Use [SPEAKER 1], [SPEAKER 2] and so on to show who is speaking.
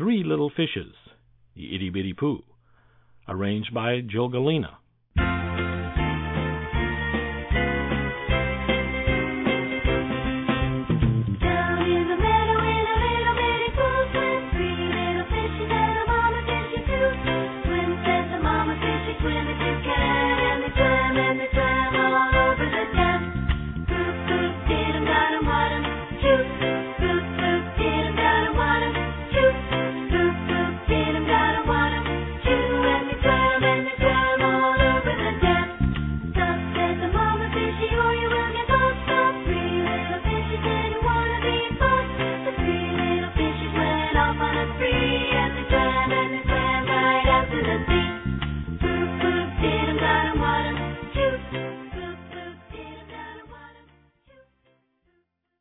[SPEAKER 1] Three Little Fishes, The Itty Bitty Pooh, arranged by Joe Galena.